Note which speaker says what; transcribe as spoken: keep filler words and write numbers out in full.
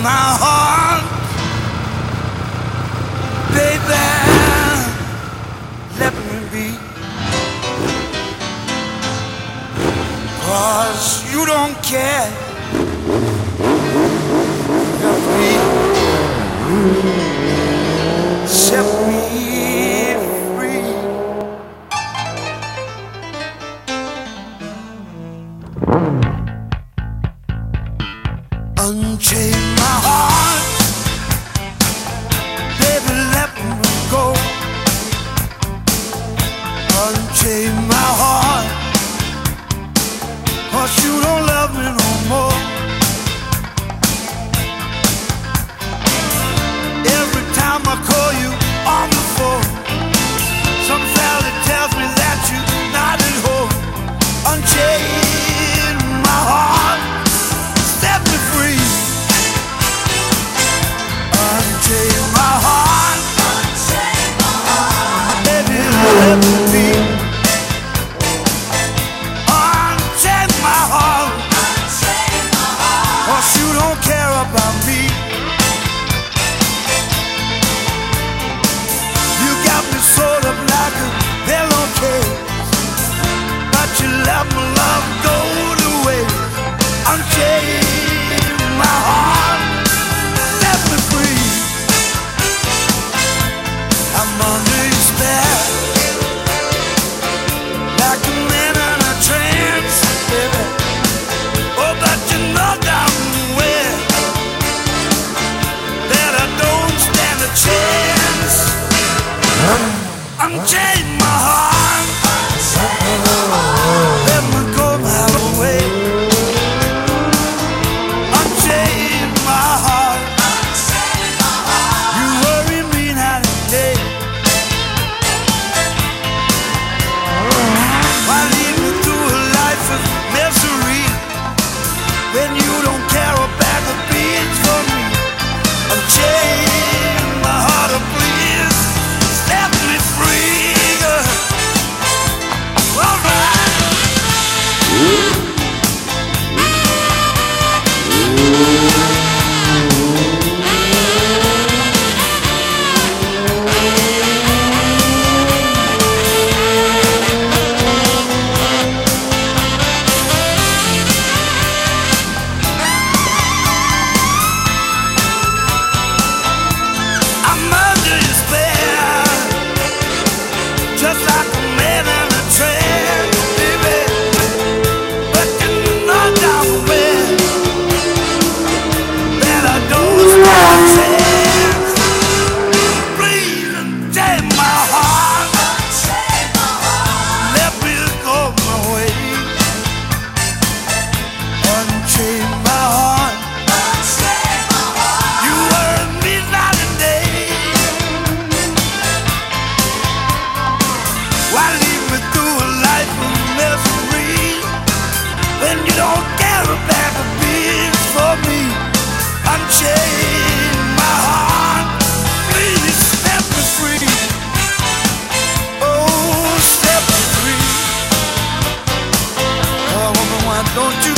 Speaker 1: my heart, baby, let me be. 'Cause you don't care. Help me, set me free. Unchain my heart, baby, let me go. Unchain my heart, 'cause you don't love me no more. Every time I call you on the phone, some fella tells me that you're not at home. Unchain my heart, set me free. Unchain my heart, unchain my heart, baby, let me be. Unchain my heart, unchain my heart, 'cause you don't care about me. You got me sort of like a pillowcase, but you let my love go to waste. Unchain my heart, set me free. I'm under your spell, like a man in a trance, baby. Oh, but you know damn well that I don't stand a chance. Unchain my heart, let me go my way. Unchain my heart, you worry me night and day. Why lead me through a life of misery when you don't care a bag of beans for me? Unchain my heart, oh please, set me free. All right. I'm under your spell, just like a man in a trance, baby. But you know damn well that I don't stand a chance. Please unchain my heart, let me go my way. Unchain my heart, you worry me night and day. Why lead me through a life of misery when you don't care a bag of beans for me? Unchain my heart, please set me free. Oh, set me free. Oh, woman, why don't you